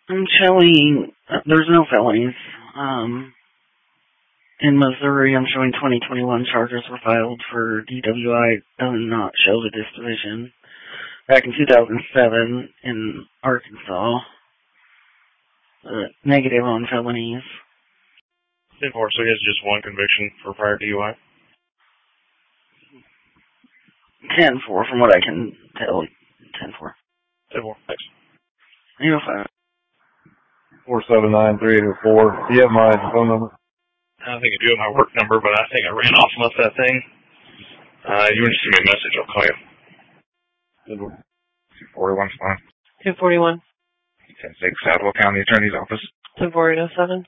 I'm showing, there's no felonies. In Missouri, I'm showing 2021 charges were filed for DWI, does not show the disposition. Back in 2007 in Arkansas, negative on felonies. 10-4, so he has just one conviction for prior DUI? 10-4, from what I can tell. 10-4. 10-4, thanks. 805. 479-3804. Do you have my phone number? I don't think I do have my work number, but I think I ran off and left that thing. You want to send me a message, I'll call you. 241's fine. 241. 10-6, Southwell County Attorney's Office. 24807.